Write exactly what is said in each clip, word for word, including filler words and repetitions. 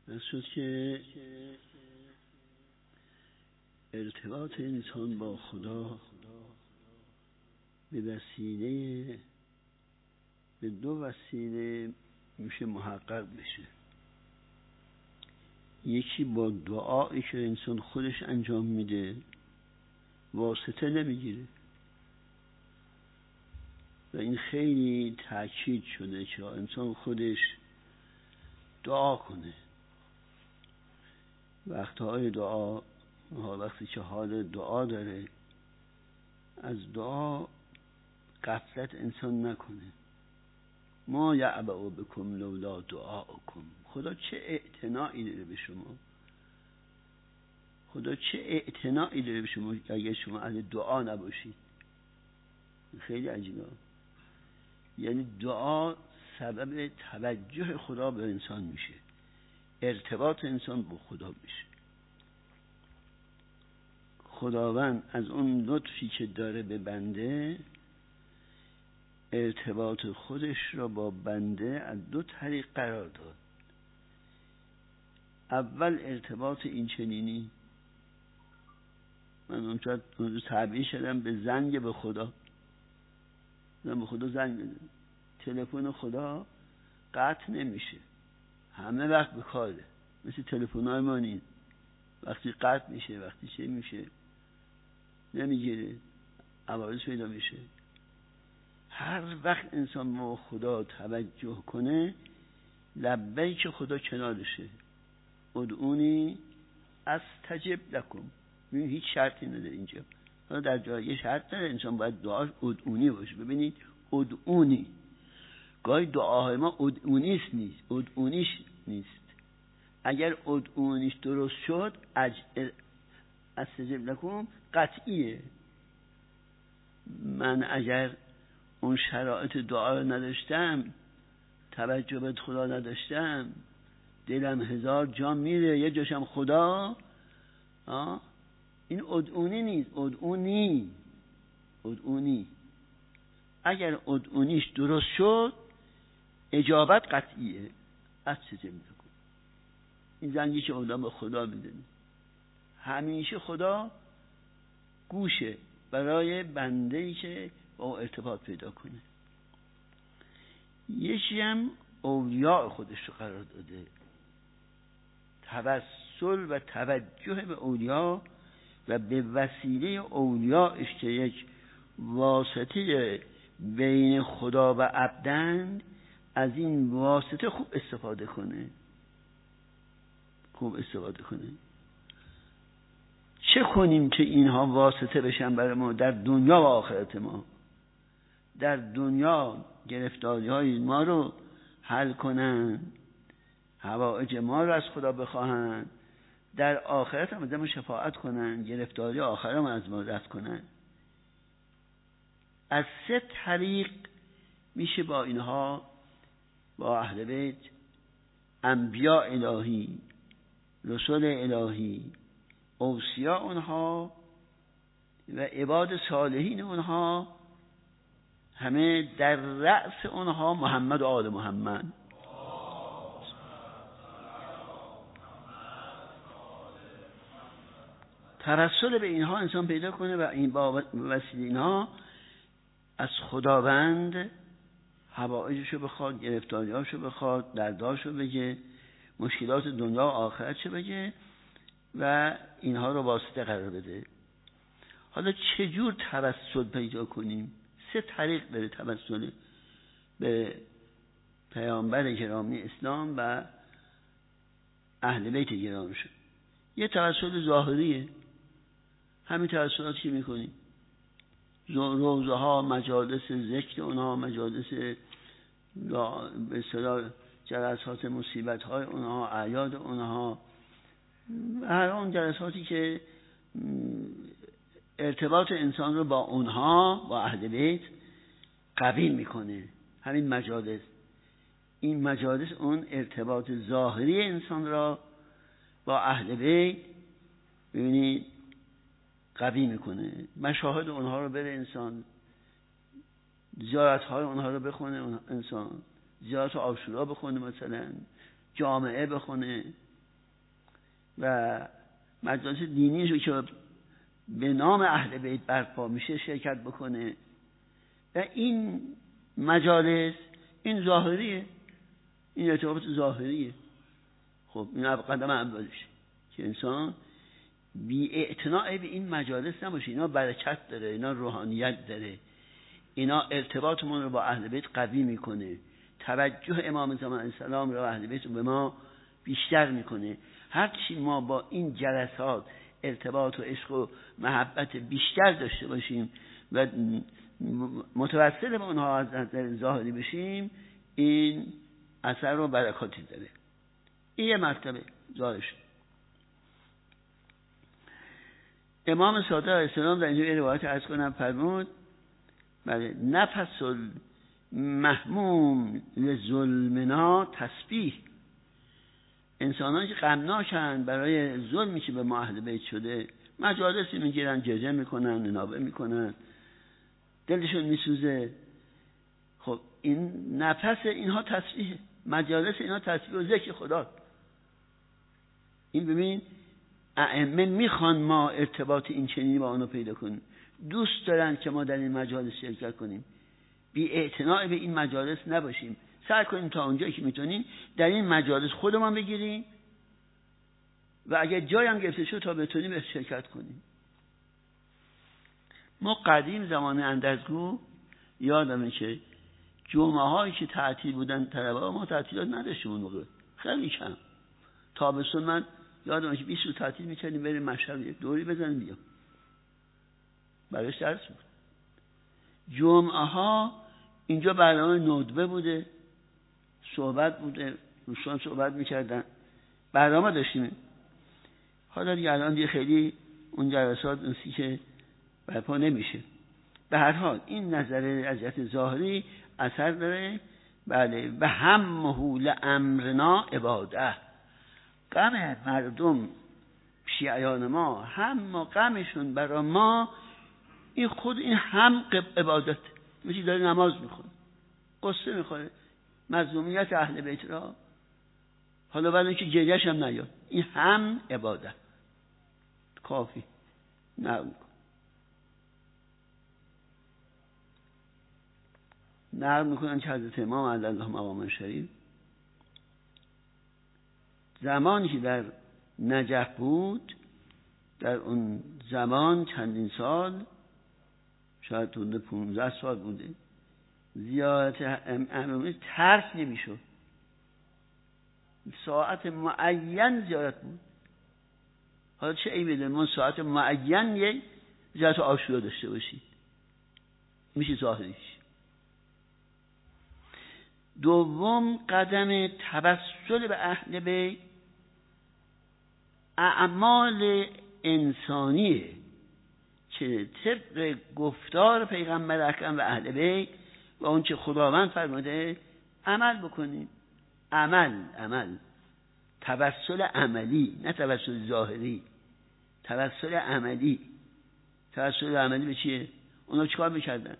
بس شد که ارتباط انسان با خدا به وسیله به دو وسیله میشه محقق بشه. یکی با دعایی که انسان خودش انجام میده، واسطه نمیگیره و این خیلی تاکید شده که انسان خودش دعا کنه. وقتهای دعا، وقتی که حال دعا داره، از دعا غفلت انسان نکنه. ما یعبأ بکم لولا دعاءکم. خدا چه اعتنایی داره به شما، خدا چه اعتنایی داره به شما اگر شما اهل دعا نباشید. خیلی عجیبه. یعنی دعا سبب توجه خدا به انسان میشه، ارتباط انسان با خدا میشه. خداوند از اون لطفی که داره به بنده، ارتباط خودش را با بنده از دو طریق قرار داد. اول ارتباط این چنینی، من اونجا تعبیر شدم به زنگ به خدا، من به خدا زنگ بدم. تلفن خدا قطع نمیشه، همه وقت به کاره، مثل تلفن‌های ما نیست. وقتی قطع میشه، وقتی چه میشه نمیگیره، عوارض پیدا میشه. هر وقت انسان با خدا توجه کنه، لبیک خدا کنارشه. ادعونی استجب لکم. ببین هیچ شرطی نداره اینجا. حالا در جای یه شرط داره، انسان باید دعاش ادعونی باشه. ببینید ادعونی، گاهی دعاهای ما ادعونیش نیست، ادعونیش نیست. اگر ادعونیش درست شد، استجب لکم قطعیه. من اگر اون شرایط دعا رو نداشتم، توجه به خدا نداشتم، دلم هزار جا میره، یه جاشم خدا، آه؟ این ادعونی نیست، ادعونی ادعونی. اگر ادعونیش درست شد، اجابت قطعیه. استجب لکم. این زنگی که آدم به خدا میده، همیشه خدا گوشه برای بنده‌ای که با ارتباط پیدا کنه. یکی هم اولیاء خودش رو قرار داده، توسل و توجه به اولیاء و به وسیله اولیاءش که یک واسطه بین خدا و عبدند، از این واسطه خوب استفاده کنه، خوب استفاده کنه. چه کنیم که اینها واسطه بشن برای ما در دنیا و آخرت ما؟ در دنیا گرفتاری های ما رو حل کنن، حوائج ما رو از خدا بخواهن، در آخرت هم از ما شفاعت کنن، گرفتاری آخرت هم از ما رفع کنن. از سه طریق میشه با اینها، با اهل بیت، انبیاء الهی، رسول الهی، اوصیا اونها و عباد صالحین اونها، همه در رأس اونها محمد و آل محمد، توسل به اینها انسان پیدا کنه و این با وسیله اینها از خداوند حوائجشو بخواد، گرفتاریاشو بخواد، درداشو بگه، مشکلات دنیا و آخرتشو بگه و اینها رو واسطه قرار بده. حالا چجور توسل پیدا کنیم؟ سه طریق داره توسل به پیامبر گرامی اسلام و اهل بیت گرامیشون. یه توسل ظاهریه، همین توسلاتی که میکنیم، روزه ها، مجالس ذکر اونها، مجالس به اصطلاح جلسات مصیبت های اونها، اعیاد اونها، هر اون جلساتی که ارتباط انسان رو با اونها، با اهل بیت قوی میکنه. همین مجالس، این مجالس اون ارتباط ظاهری انسان را با اهل بیت ببینید قوی میکنه. مشاهد اونها رو بره انسان، زیارت های اونها رو بخونه انسان، زیارت عاشورا بخونه، مثلا جامعه بخونه، و مجالس دینی رو که به نام اهل بیت برپا میشه شرکت بکنه. و این مجالس این ظاهریه، این ارتباط ظاهریه. خب این قدم اولشه که انسان بی اعتناع به این مجالس نباشه. اینا برکت داره، اینا روحانیت داره، اینا ارتباطمون رو با اهل بیت قوی میکنه، توجه امام زمان علیه السلام رو اهل بیت رو به ما بیشتر میکنه. هرچی ما با این جلسات ارتباط و عشق و محبت بیشتر داشته باشیم و متوسل به اونها از نظر ظاهری بشیم، این اثر و برکاتی داره. این یه مرتبه ظاهرش. امام صادق علیه السلام در اینجا یه روایت عرض کنم فرمود بله نفس المحموم لظلمنا تسبیح. انسانان که غمناکن برای ظلمی که به ما اهل بیت شده، مجالسی میگیرن، جزیه میکنن، نابه میکنن، دلشون میسوزه. خب این نفس اینها تسبیح، مجالس اینها تسبیح و ذکر خدا. این ببین ائمه میخوان ما ارتباط این چنینی با اونو پیدا کنیم، دوست دارن که ما در این مجالس شرکت کنیم، بی اعتناع به این مجالس نباشیم. سعی کنیم تا اونجایی که میتونیم در این مجالس خودمان بگیریم و اگر جایی هم گرفته شد تا بتونیم به شرکت کنیم. ما قدیم زمان اندرزگو یادمه که جمعه هایی که تعطیل بودن طلبه ها، ما تعطیلات نداشتیم اون موقع، خیلی کم. تابستون من یادمه که بیست روز تعطیل میکردیم بریم مشهد یک دوری بزنیم بیام، برایش درس بود. جمعه ها اینجا برنامه ندبه بوده، صحبت بوده، دوستان صحبت میکردن، برنامه داشتیم. حالا دیگه الان دیگه خیلی اون جلسات نسی که برپا نمیشه. به هر حال این نظر از جهت ظاهری اثر داره. بله و همه لامرنا عباده، غم مردم شیعیان ما، هم غمشون برای ما این خود این هم عبادت. مثل داره نماز میخونه، قصه میخوره مظلومیت اهل بیت را، حالا بعد اینکه گریه‌ش هم نیاد، این هم عبادت کافی. نقل میکن نقل میکنن که حضرت امام علی الله مقام شریف زمانی که در نجف بود، در اون زمان چندین سال، شاید حدود پونزده سال بوده، زیارت امامی ترک نمیشد. ساعت معین زیارت بود. حالا چه عیبی داره ما ساعت معین یک زیارت عاشورا داشته باشید؟ میشه ظاهریش. دوم قدم توسل به اهل بیت اعمال انسانیه که طبق گفتار پیغمبر اکرم و اهل بیت و اون چه خداوند فرموده عمل بکنیم. عمل عمل توسل عملی، نه توسل ظاهری، توسل عملی. توسل عملی به چیه؟ اونا چیکار میکردن؟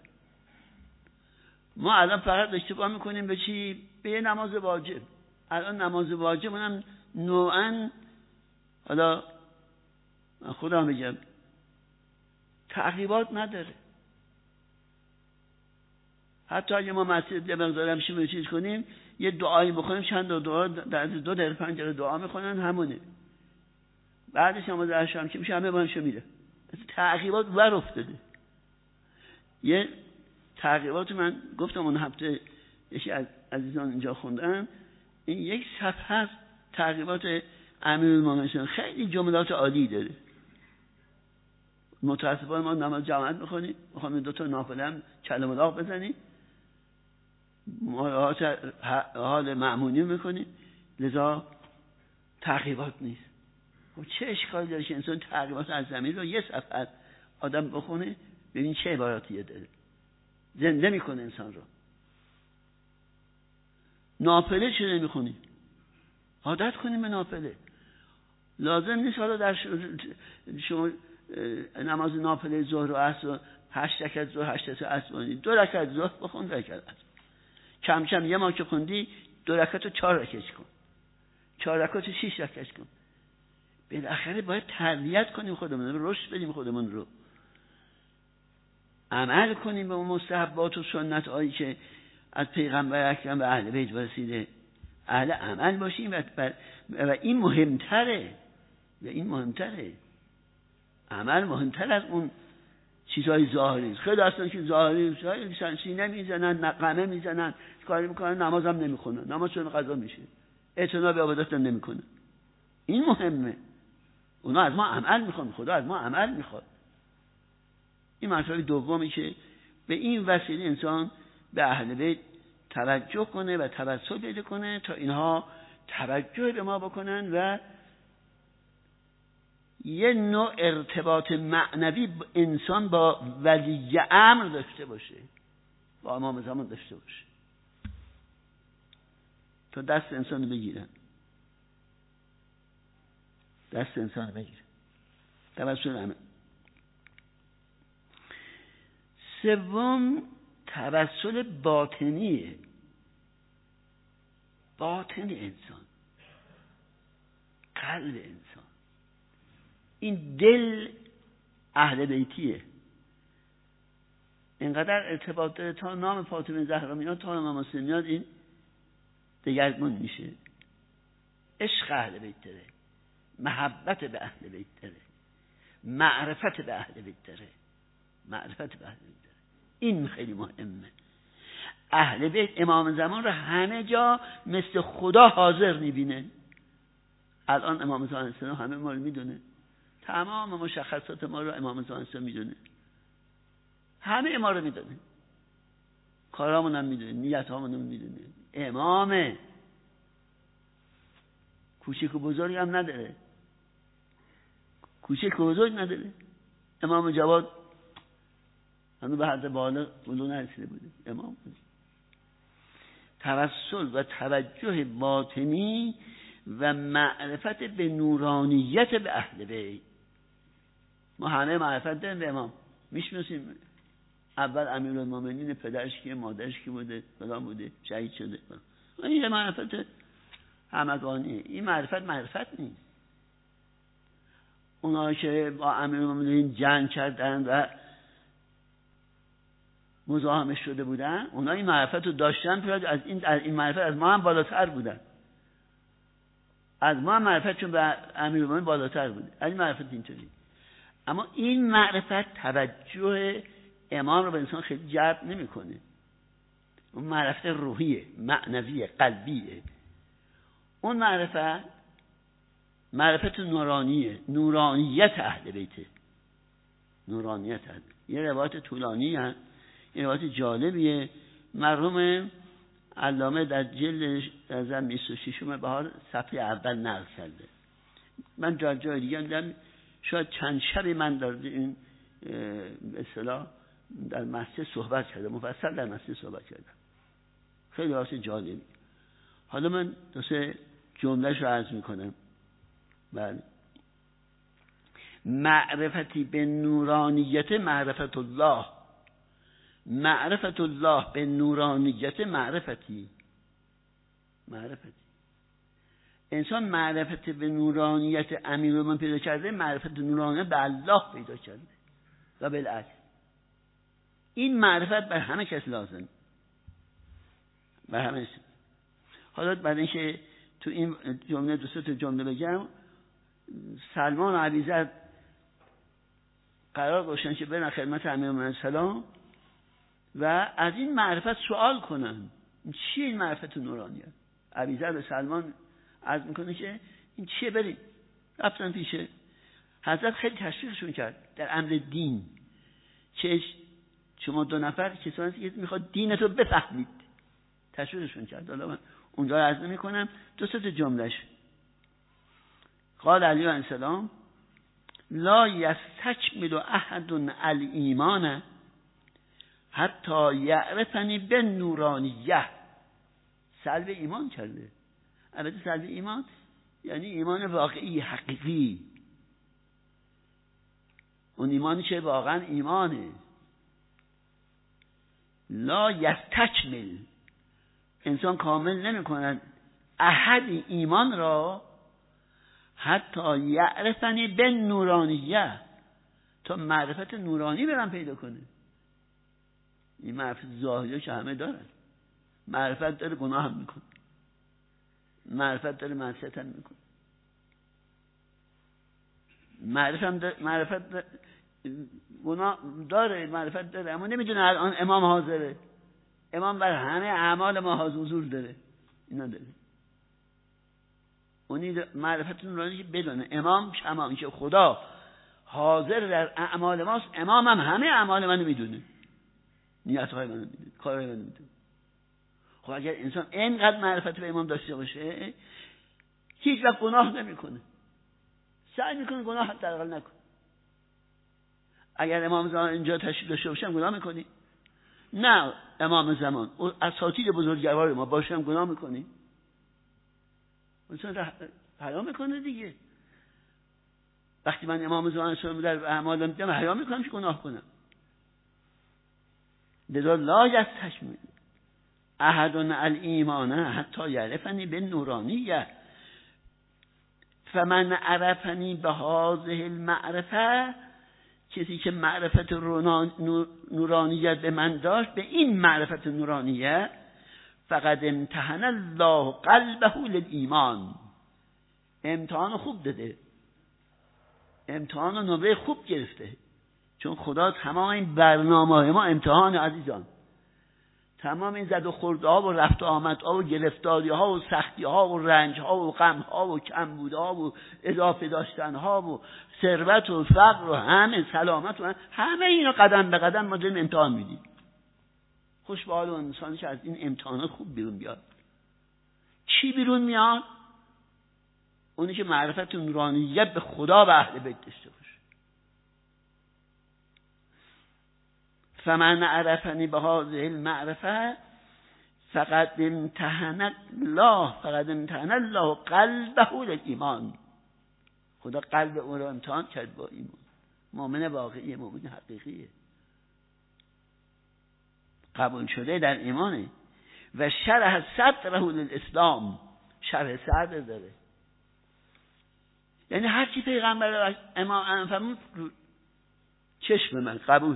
ما الان فقط اشتباه میکنیم به چی؟ به یه نماز واجب. الان نماز واجب اونم نوعاً، حالا خدا میگم تعقیبات نداره. حتی اگه ما مسجد یه مقدار هم شیم چیز کنیم، یه دعایی بخونیم، چند دو دعا در دو در پنج دعا میخونن همونه، بعدش نماز عشا که میشه همه بانشو میره. تعقیبات ور افتاده. یه تعقیبات من گفتم اون هفته یکی از عزیزان اینجا خوندن، این یک صفحه تعقیبات امیرالمومنین، خیلی جملات عالی داره. متاسفانه ما نماز جماعت میخونیم، میخوام دو تا نافله هم کلم الله بزنیم، مراعات حال مأمونی میکنیم، لذا تعقیبات نیست. و چه اشکالی داره که انسان تعقیبات از زمین رو یه صفحه آدم بخونه، ببین چه عباراتیه داره، زنده میکنه انسان رو. نافله چه نمیخونیم؟ عادت کنیم به نافله. لازم نیست حالا در شما نماز نافله ظهر و عصر هشت رکعت ظهر هشت رکعت عصر بخونید، دو رکعت ظهر بخون، دو رکعت عصر. کم کم یه ما که خوندی دو رکعت رو چهار رکعت کن، چهار رکعت رو شش رکعت کن. بالاخره باید تربیت کنیم خودمون رو، رشد بدیم خودمون رو، عمل کنیم به اون مستحبات و سنت هایی که از پیغمبر اکرم به اهل بیت رسیده، اهل عمل باشیم و, و این مهمتره و این مهمتره عمل مهمتر از اون چیزهای ظاهری. خیلی هستن که ظاهری سینه میزنن، نقمه میزنن، کاری میکنن، نماز هم نمیخونن، نمازشون قضا میشه، اعتنا به عبادت هم نمیکنن. این مهمه. اونا از ما عمل میخوان، خدا از ما عمل میخواد. این مسئله دومی که به این وسیله انسان به اهل بیت توجه کنه و توسل پیدا کنه تا اینها توجه به ما بکنن و یه نوع ارتباط معنوی انسان با ولی امر داشته باشه، با امام زمان داشته باشه تا دست انسان بگیرن، دست انسان بگیرن توسل امر. سوم توسل باطنیه، باطن انسان، قلب انسان. این دل اهل بیتیه، اینقدر ارتباط داره تا نام فاطمه زهرا میاد، تا نام مسلم میاد، این دگرگون میشه. عشق اهل بیت داره، محبت به اهل بیت داره، معرفت به اهل بیت داره، معرفت به اهل بیت داره. این خیلی مهمه. اهل بیت امام زمان رو همه جا مثل خدا حاضر میبینه. الان امام زمان السلام همه ما رو میدونه، تمام مشخصات ما رو امام زمان السلام میدونه، همه ما رو میدونه، کارامون هم میدونه، نیتامون هم میدونه. امامه، کوچیک و بزرگی هم نداره، کوچیک و بزرگ نداره. امام جواد هنوز به حد بالغ بلوغ نرسیده بوده، امام بود. توسل و توجه باطنی و معرفت به نورانیت به اهل بیت. ما همه معرفت داریم به امام، میشناسیم اول امیرالمومنین، پدرش کیه، مادرش کی بوده، فلان بوده، شهید شده. این معرفت همگانیه. این معرفت معرفت نیست. اونا که با امیرالمومنین جنگ کردن و مزاحم شده بودن، اونا این معرفت رو داشتن، از این از این معرفت از ما هم بالاتر بودن، از ما هم معرفتشون به امیرالمومنین بالاتر بوده. از این معرفت اینطوری. اما این معرفت توجه امام رو به انسان خیلی جلب نمیکنه. اون معرفت روحیه، معنویه، قلبیه. اون معرفت معرفت نورانیه، نورانیت اهل بیته، نورانیت اهل. یه روایت طولانی هست، یه روایت جالبیه، مرحوم علامه در جلد از بیست و ششم بهار صفحه اول نقل کرده. من جای جای دیگه دیدم، شاید چند شبی من در این به اصطلاح در مسجد صحبت کردم، مفصل در مسجد صحبت کردم، خیلی واسه جالبی. حالا من دو سه جمله‌اش رو عرض میکنم. بله. معرفتی به نورانیت معرفت الله، معرفت الله به نورانیت معرفتی، معرفتی. انسان معرفت به نورانیت امیرالمومنین پیدا کرده، معرفت نورانیت به الله پیدا کرده و بالعکس. این معرفت بر همه کس لازم، بر همه کس. حالا بعد اینکه تو این جمله دو سه تا جمله بگم، سلمان و ابیذر قرار گذاشتن که برن خدمت امیرالمومنین سلام و از این معرفت سوال کنن چیه این معرفت نورانیت. ابیذر به سلمان عرض میکنه که این چیه، بریم. رفتن پیشه حضرت، خیلی تشویقشون کرد در امر دین، که شما دو نفر کسانی که میخواد دینتو بفهمید، تشویقشون کرد. حالا من اونجا عرض نمیکنم، دو سه تا جملهش. قال علی علیه السلام لا یستکمل احد الایمان حتی یعرفنی بالنورانیه. سلب ایمان کرده. البته سلب ایمان یعنی ایمان واقعی، حقیقی، اون ایمانی که واقعا ایمانه. لا یستکمل، انسان کامل نمی کند احد ایمان را حتی یعرفنی به نورانیه، تا معرفت نورانی برم پیدا کنه. این معرفت ظاهری که همه دارن، معرفت داره گناه هم میکنه، معرفت داره معصیت هم میکنه، معرفت هم داره، معرفت داره گناه داره، معرفت داره، اما نمیدونه الان امام حاضره، امام بر همه اعمال ما حضور داره، اینا داره. اونی معرفت نورانی که بدونه امام شما که خدا حاضر در اعمال ماست، امام هم همه اعمال منو میدونه، نیت‌های منو میدونه، کارهای منو میدونه. خب اگر انسان اینقدر معرفت به امام داشته باشه هیچ وقت گناه نمیکنه، سعی میکنه گناه حداقل نکنه. اگر امام زمان اینجا تشریف داشته باشه گناه میکنی؟ نه، امام زمان اساتید بزرگوار ما باشه هم گناه میکنی؟ انسان حیا میکنه دیگه. وقتی من امام زمان شما در اعمالم دیدم حیا میکنم که گناه کنم. لذا لا یستشمل احد الایمان حتی یعرفنی بالنورانیه فمن عرفنی بهذه المعرفه، کسی که معرفت نورانیت به من داشت، به این معرفت نورانیه، فقد امتحن الله قلبه للایمان، امتحان خوب داده، امتحان و نمره خوب گرفته. چون خدا تمام این برنامه ما امتحان عزیزان، تمام این زد و خوردها و رفت و آمدها و گرفتاری ها و سختی ها و رنج ها و غم ها و کمبود ها و اضافه داشتن ها و ثروت و فقر و همه سلامت و همه اینا قدم به قدم ما داریم امتحان میدیم. خوش به حال اون انسانی که از این امتحان خوب بیرون بیاد. چی بیرون میاد؟ اونی که معرفت نورانیت به خدا و اهل بیت داشته باشه. فمن عرفنی بهذه المعرفه فقد امتحن الله فقد امتحن الله قلبه للایمان، خدا قلب اون رو امتحان کرد با ایمان. مؤمن واقعی، مؤمن حقیقیه، قبول شده در ایمانه. و شرح صدره للاسلام، شرح صدر داره، یعنی هر چی پیغمبر امام فرمود چشم من قبول،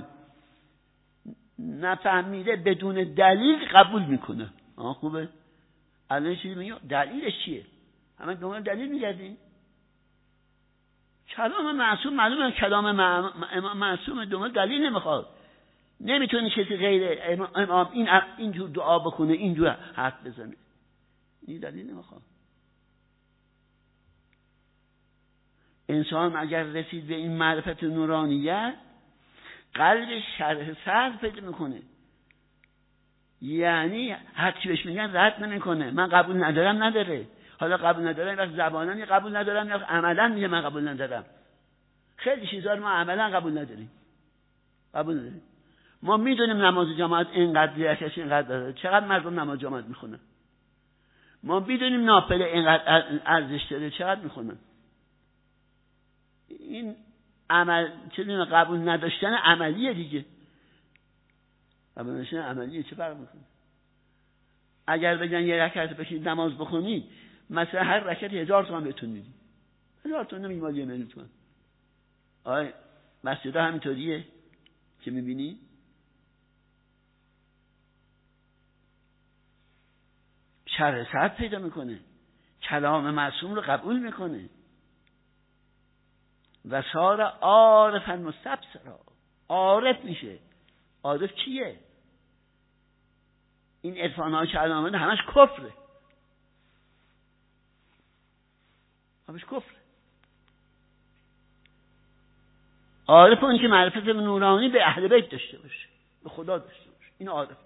نفهمیده بدون دلیل قبول میکنه. آه خوبه. الان چیزی میگه دلیلش چیه؟ همه دنبال دلیل میگردین. کلام معصوم معلومه، کلام امام معصوم دنبال دلیل نمیخواد. نمیتونه کسی غیر امام این اینجور دعا بکنه، اینجور حرف بزنه، این دلیل نمیخواد. انسان اگر رسید به این معرفت نورانیت، قلبش شرح صدر پیدا میکنه، یعنی هر چی بهش میگن رد نمیکنه. من قبول ندارم نداره، حالا قبول ندارم وقت زبانا میگه قبول ندارم، یا عملا میگه من قبول ندارم. خیلی چیزا رو ما عملا قبول نداریم، قبول نداریم. ما میدونیم نماز جماعت اینقدر ریاکش اینقدر داره، چقدر مردم نماز جماعت میخونن. ما میدونیم نافله اینقدر ارزش داره، چقدر میخونن. این عمل چه قبول نداشتن عملیه دیگه. قبول نداشتن عملیه، چه فرق میکنه؟ اگر بگن یه رکعت بشید نماز بخونید، مثلا هر رکعت هزار تومان بهتون میدیم، هزار تومان نمیگیم مالی میلیون تومان. آی مسجدها همینطوریه که میبینی. شرح صدر پیدا میکنه، کلام معصوم رو قبول میکنه. و صار عارفا مستبصرا، عارف میشه. عارف چیه؟ این عرفان‌ها که الان آمده همش کفره، همش کفره. عارف اون که معرفت نورانی به اهل بیت داشته باشه، به خدا داشته باشه، این عارف.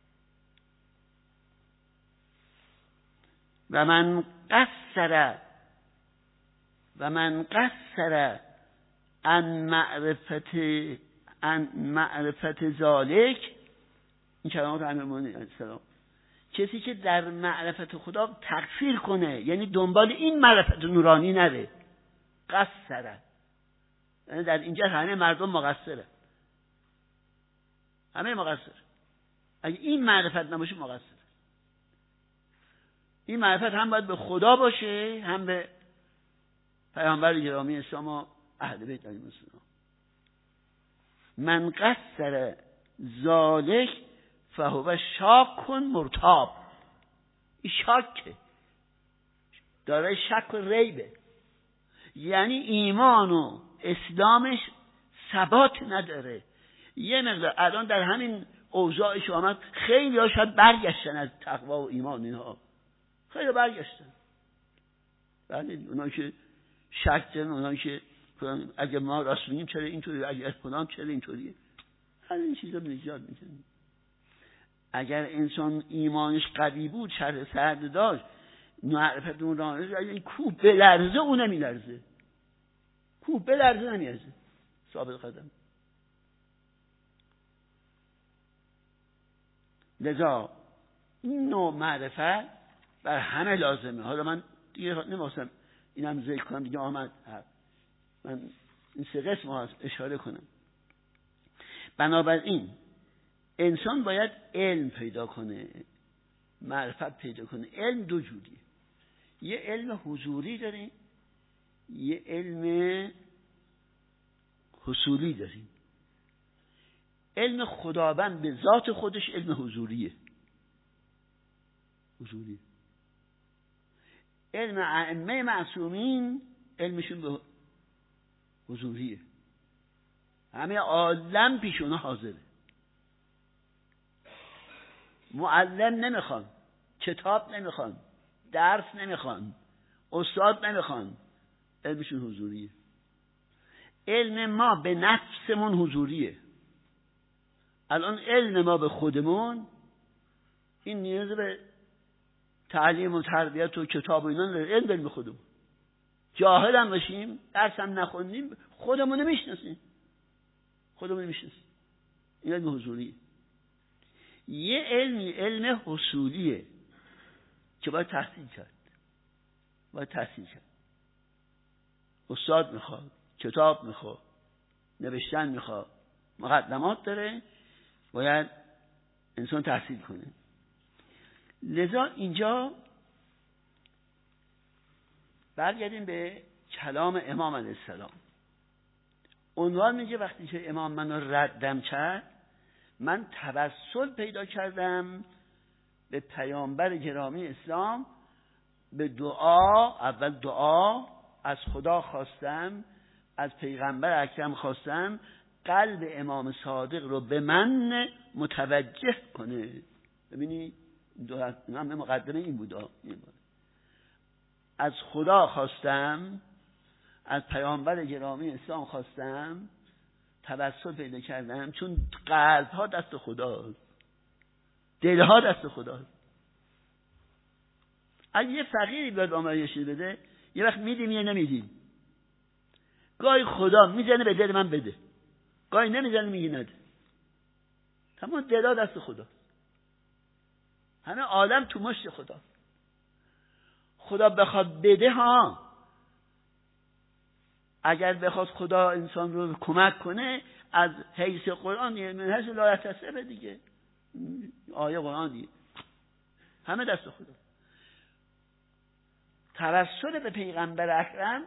و من قصر و من قصر ان معرفت ان معرفت ذالک، این کلمات امیرالمومنین علیه السلام، کسی که در معرفت خدا تقصیر کنه، یعنی دنبال این معرفت نورانی نره. قصر یعنی در اینجا همه مردم مقصره، همه مقصر. اگه این معرفت نباشه مقصر. این معرفت هم باید به خدا باشه، هم به پیامبر گرامی اسلام و اهل بیت علیهم السلام. من قصر ذالک فهو شاک مرتاب. این شاکه، داره شک و ریبه، یعنی ایمان و اسلامش ثبات نداره. یه مقدار الان در همین اوضاعش آمد خیلی ها شاید برگشتن از تقوا و ایمان اینها، خیلی برگشتن. بله اونایی که شک دارن، اونایی که اگه ما راست میگیم چرا اینطوری، اگه فلان چرا اینطوریه، هر این چیزا نجات میده. اگر انسان ایمانش قوی بود، شر سرد داشت، معرفت اون دانش، اگه این کوه بلرزه اون نمیلرزه، کوه بلرزه نمیلرزه، ثابت قدم. لذا این نوع معرفت بر همه لازمه. حالا من دیگه نمیخواستم اینم ذکر کنم، دیگه آمد من این سه قسم ها اشاره کنم. بنابراین انسان باید علم پیدا کنه، معرفت پیدا کنه. علم دو جوریه، یه علم حضوری داریم، یه علم حصولی داریم. علم خداوند به ذات خودش علم حضوریه، حضوریه. علم ائمه معصومین علمشون به حضوریه، همه عالم پیش اونا حاضره. معلم نمیخوان، کتاب نمیخوان، درس نمیخوان، استاد نمیخوان، علمشون حضوریه. علم ما به نفسمون حضوریه. الان علم ما به خودمون این نیاز به تعلیم و تربیت و کتاب و اینا نداره. علم داریم به خودمون، جاهل هم باشیم، درس هم نخوندیم، خودمون رو میشناسیم، خودمون رو میشناسیم. این علم حضوریه. یه علمی علم حصولیه که باید تحصیل کرد، باید تحصیل کرد. استاد میخواد، کتاب میخواد، نوشتن میخواد، مقدمات داره، باید انسان تحصیل کنه. لذا اینجا برگردیم به کلام امام علیه السلام. عنوان میگه وقتی که امام منو ردم کرد، من توسل پیدا کردم به پیامبر گرامی اسلام، به دعا، اول دعا از خدا خواستم، از پیغمبر اکرم خواستم قلب امام صادق رو به من متوجه کنه. ببینی دو همه مقدمه این بود. از خدا خواستم، از پیامبر گرامی اسلام خواستم، توسل پیدا کردم، چون قلب ها دست خداست، دل ها دست خداست. اگه یه فقیری بیاد آمایش بده، یه وقت میدیم یه نمیدیم. گاهی خدا میزنه به دل من بده، گاهی نمیزنه میگه نده. تمام دل ها دست خداست، همه عالم تو مشت خداست. خدا بخواد بده ها، اگر بخواد خدا انسان رو کمک کنه، از حیث قرآن یه من حیث لا یحتسب دیگه، آیه قرآن دیگه، همه دست خدا. توسل به پیغمبر اکرم،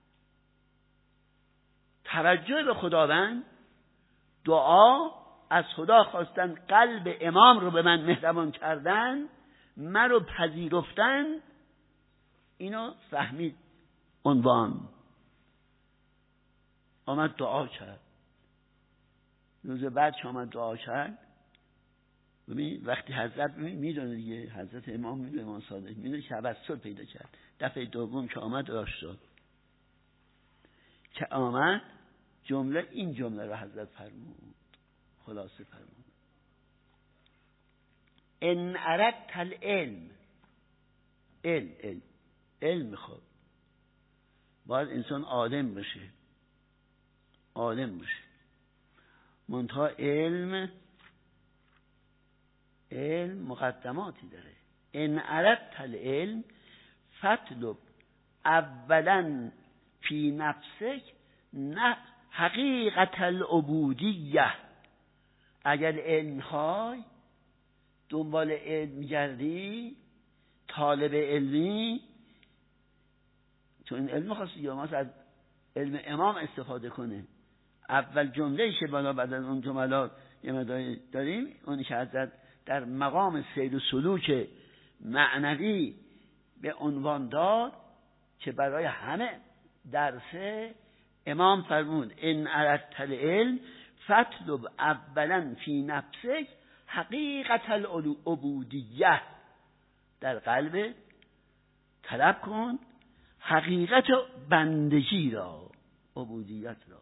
توجه به خداوند، دعا از خدا خواستن، قلب امام رو به من مهربان کردن، من رو پذیرفتن، اینو فهمید عنوان. آمد دعا کرد، روز بعد که آمد دعا کرد، ببین وقتی حضرت میدونه دیگه، حضرت امام میدونه، امام صادق میدونه که توسل پیدا کرد. دفعه دوم که آمد راش داد، که آمد جمله این جمله رو حضرت فرمود، خلاصه فرمود: ان اردت العلم، علم علم علم میخواد، باید انسان عالم بشه، عالم بشه. منتها علم علم مقدماتی داره. ان اردت العلم فاطلب اولا فی نفسک نه حقیقت العبودیه. اگر علم های دنبال علم گردی، طالب علمی، چون این علم خاصی یا ما از علم امام استفاده کنه. اول جمله که بالا بعد از اون جملات یه مقداری داریم، اونی که حضرت در مقام سیر و سلوک معنوی به عنوان داد که برای همه درسه. امام فرمود ان اردت العلم فاطلب اولا فی نفسک حقیقت العبودیه. در قلب طلب کن حقیقت بندگی را، عبودیت را،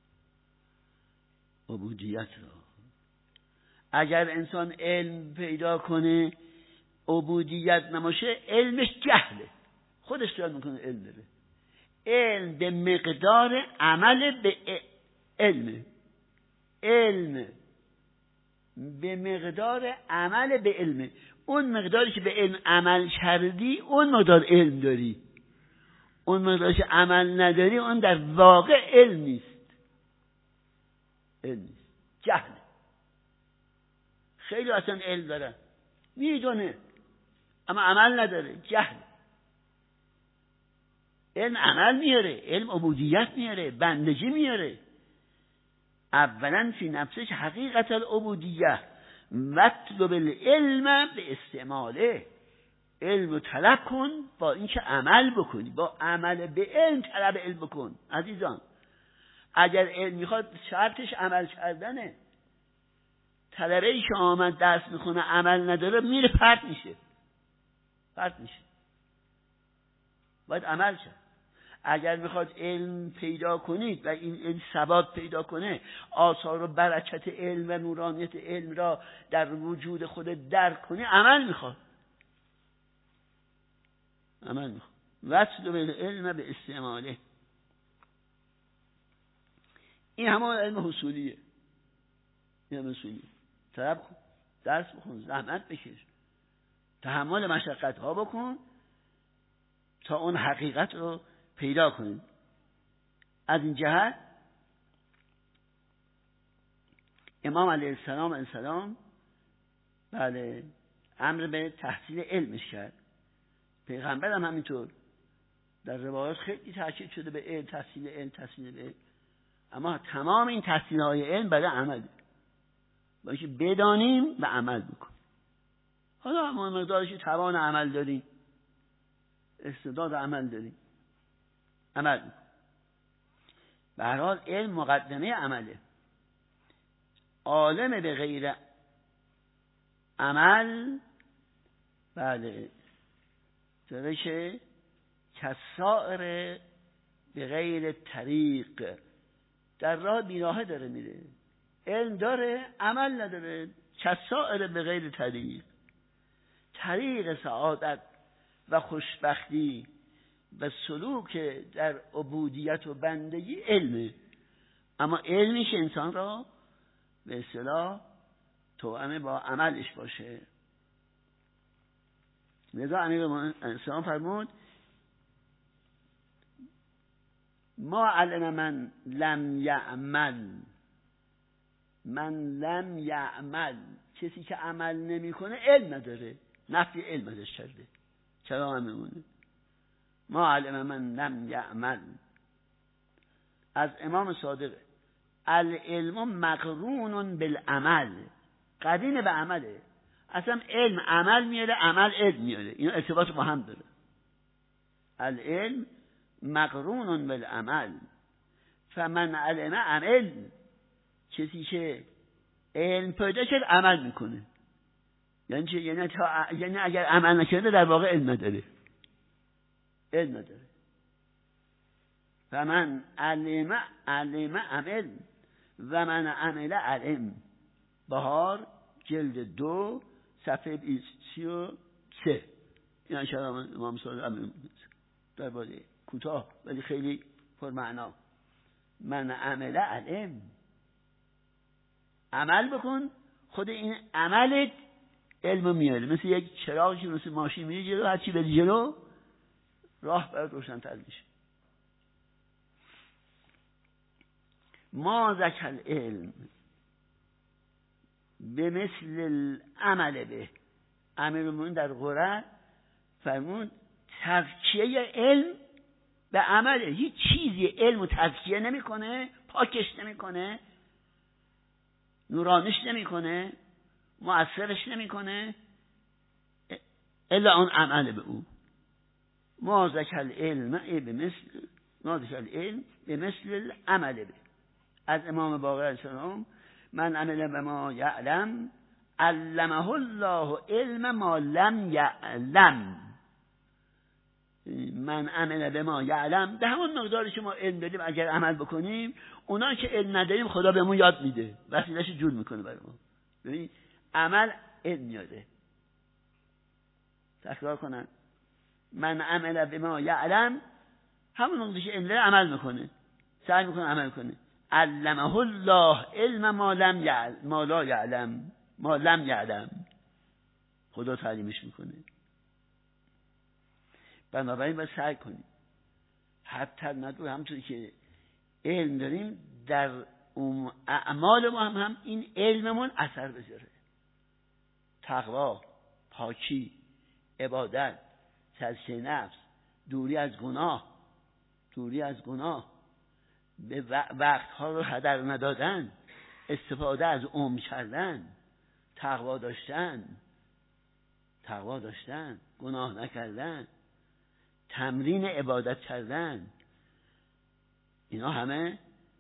عبودیت را. اگر انسان علم پیدا کنه عبودیت نماشه، علمش جهله، خودش داره میکنه علم داره. علم به مقدار عمل به علم، علم به مقدار عمل به علم. اون مقداری که به علم عمل کردی اون مقدار علم داری، اون مقداری که عمل نداری اون در واقع علم نیست، علم نیست، جهل. خیلی اصلا علم داره، میدونه اما عمل نداره، جهل. علم عمل میاره، علم عبودیت میاره، بندگی میاره. اولا فی نفسش حقیقت العبودیه واطلب العلم به استعماله. علم رو طلب کن با اینکه عمل بکنی، با عمل به علم طلب علم بکن. عزیزان اگر علم میخواد شرطش عمل کردنه. طلبه‌ای که آمد درس میخونه عمل نداره میره پرت میشه، پرت میشه. باید عمل کرد. اگر میخواد علم پیدا کنید و این علم ثبات پیدا کنه، آثار و برکت علم و نورانیت علم را در وجود خود درک کنی، عمل میخواد، عمل میخواد. واطلب العلم به استعماله. این همون علم حصولیه، این علم حصولیه. طلب کن، درس بخون، زحمت بکش، تحمل مشقت ها بکن تا اون حقیقت رو پیدا کنید. از این جهت امام علیه السلام السلام بله امر به تحصیل علمش کرد. پیغمبر هم همینطور در روایات خیلی تاکید شده به علم، تحصیل علم، تحصیل علم. اما تمام این تحصیل های علم برای عمل، باید که بدانیم و عمل بکنیم. حالا ما مقدارش توان عمل داریم، استعداد عمل داریم، عمل بکنیم. به هر حال علم مقدمه عمله. عالم به غیر عمل بله درشه کسائر به غیر طریق، در راه بیراه داره میره، علم داره عمل نداره، کسائر به غیر طریق. طریق سعادت و خوشبختی و سلوک در عبودیت و بندگی علمه، اما علمیش انسان را به اصطلاح توأم با عملش باشه. لذا امیرالمومنین فرمود ما علم من لم یعمل، من لم یعمل، کسی که عمل نمیکنه علم نداره، نفی علم ازش کرده. کلام میمونه ما علم من لم یعمل. از امام صادق العلم مقرون بالعمل، قرین به عمله. اصلا علم عمل میاره، عمل علم میاره، اینا ارتباط با هم داره. العلم مقرون بالعمل فمن علم عمل، کسی که علم پیدا کرد عمل میکنه. یعنی چه؟ یعنی, تا... یعنی اگر عمل نکرده در واقع علم نداره، علم نداره. فمن علم علم عمل و من عمل علم. بهار جلد دو صفحه سی و سه. این انشاء الله امام صادق در باده کوتاه ولی خیلی پرمعنا. من عمل علم، عمل بکن، خود این عملت علم میاره. مثل یک چراغی، مثل ماشین میری جلو، هرچی بری جلو راه برات روشن‌تر میشه. ما ذاک العلم به مثل العمل به. امیرالمومنین در قرآن فرمود تزکیه علم به عمل هیچ چیزی علم و تزکیه نمیکنه، پاکش نمیکنه، نورانش نمیکنه، مؤثرش نمیکنه الا اون عمل به او. ما ذکر العلم به مثل ما ذکر العلم به مثل العمل به. از امام باقر علیه السلام من عمل بما یعلم علمه الله علم ما لم یعلم. من عمل بما یعلم، به همون مقداری که ما علم داریم اگر عمل بکنیم، اونا که علم نداریم خدا بهمون یاد میده، وسیله‌اش جور میکنه برای ما. ببین عمل علم میاده. تکرار کنن من عمل بما یعلم، همون مقداری که علم داره عمل میکنه، سعی میکنه عمل کنه. علمه الله علم ما لم یعلم ما لا یعلم ما لم یعلم، خدا تعلیمش میکنه. بنابراین باید سعی کنیم حتی ندور همونطوری که علم داریم در اعمال ما هم, هم این علممون اثر بذاره. تقوا، پاکی، عبادت، تزکیه نفس، دوری از گناه، دوری از گناه، به وقتها رو هدر ندادن، استفاده از عمر کردن، تقوا داشتن، تقوا داشتن، گناه نکردن، تمرین عبادت کردن، اینا همه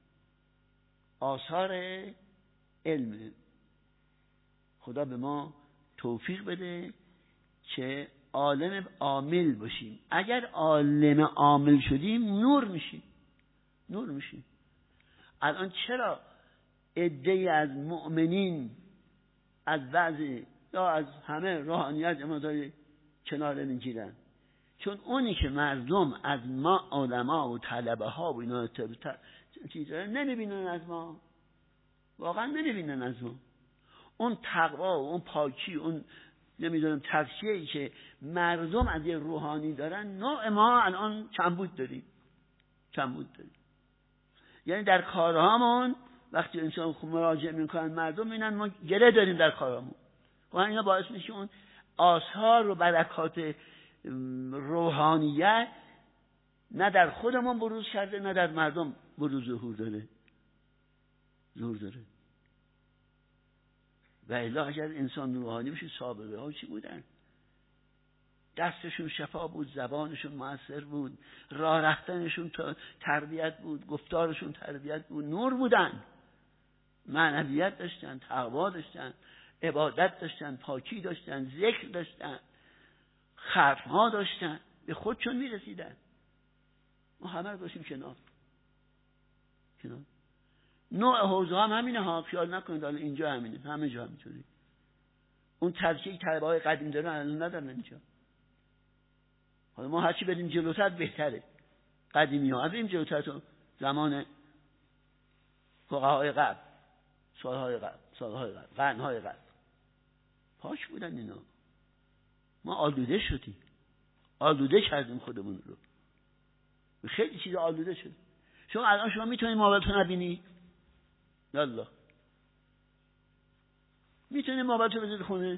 آثار علم. خدا به ما توفیق بده که عالم عامل باشیم. اگر عالم عامل شدیم نور میشیم، نور میشیم. الان چرا عده‌ای از مؤمنین از بعضی یا از همه روحانیت اماداری کنار میگیرن؟ چون اونی که مردم از ما علما و طلبه ها و اینا چیزا نمیبینن از ما، واقعا نمیبینن از ما، اون تقوا و اون پاکی، اون نمیدونم تزکیه‌ای که مردم از یه روحانی دارن، نوع ما الان کمبود داریم، کمبود داریم. یعنی در کارهامون وقتی انسان خوب مراجعه میکنن مردم میبینن ما گره داریم در کارهامون، و اینا باعث میشه اون آثار و برکات روحانیت نه در خودمون بروز کرده نه در مردم بروز ظهور داره ظهور داره. و الا اگر انسان روحانی بشه سابقه ها چی بودن؟ دستشون شفا بود، زبانشون مؤثر بود، راه رفتنشون تربیت بود، گفتارشون تربیت بود، نور بودن، معنویت داشتن، تقوا داشتن، عبادت داشتن، پاکی داشتن، ذکر داشتن، خرفها داشتن، به خودشون میرسیدن. ما همه رو داشتیم کنار کنار. نوع حوزه هم همینه ها، خیال نکنید الان اینجا همینه، همه جا همینطوری. اون تزکیه طلبه های قدیم دارن الان ندارن اینجا. حالا ما هرچی بریم جلوتر بهتره. قدیمی ها از این جلوتر تو زمان فقهای قبل، سالهای قبل، سالهای قبل، قرنهای قبل پاک بودن اینا. ما آلوده شدیم، آلوده کردیم خودمون رو، خیلی چیز آلوده شد. شما الان شما میتونید موبایلتو نبینی؟ یالا میتونید موبایلتو بذارید خونه،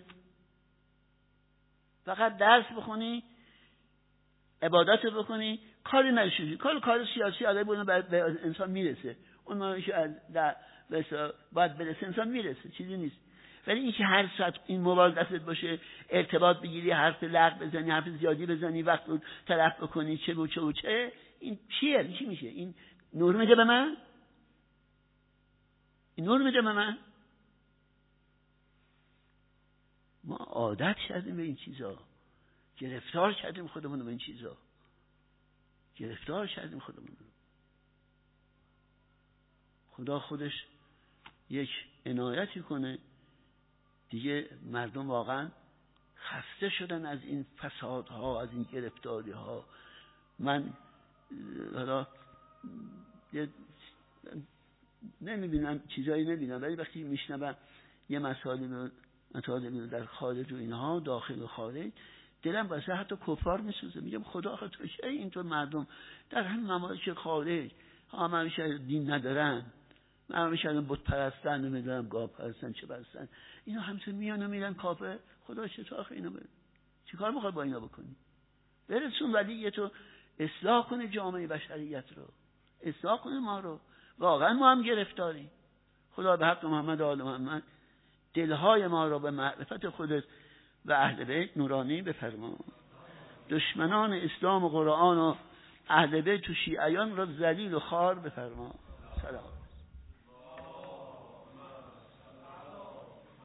فقط درس بخونی، عبادت بکنی، کاری نشوشی. کار کار سیاسی آدمی بود به انسان میرسه، اون ماشه در باید برسه انسان میرسه، چیزی نیست. ولی این که هر ساعت این موبایل دستت باشه، ارتباط بگیری، حرف لغو بزنی، حرف زیادی بزنی، وقت رو تلف بکنی، چه و چه و چه، این چیه؟ چی میشه؟ این نور میده به من؟ این نور میده به من؟ ما عادت کردیم به این چیزا، گرفتار کردیم خودمون رو به این چیزا، گرفتار کردیم خودمون رو. خدا خودش یک عنایتی کنه دیگه. مردم واقعا خسته شدن از این فسادها، از این گرفتاری ها. من حالا نمیبینم، چیزایی نمیبینم، ولی وقتی میشنوم یه مسائلی مطالبی در خارج و اینها، داخل و خارج، دلم واسه حتی کفار میسوزه. میگم خدا آخه تو چه اینطور مردم در همین ممالک خارج ها همیشه دین ندارن، من همیشه بت پرستن، نمیدونم گاو پرستن، چه پرستن، اینا همینطور میان و میرن کافر. خدا چطور آخه اینا بره؟ چیکار میخواد با اینا بکنی؟ برسون ولی یه تو اصلاح کنه جامعه بشریت رو، اصلاح کنه ما رو. واقعا ما هم گرفتاریم. خدا به حق محمد و آل محمد دلهای ما رو به معرفت خودت و اهل بیت نورانی بفرما. دشمنان اسلام و قرآن و اهل بیت و شیعیان را ذلیل و خوار بفرما. سلام.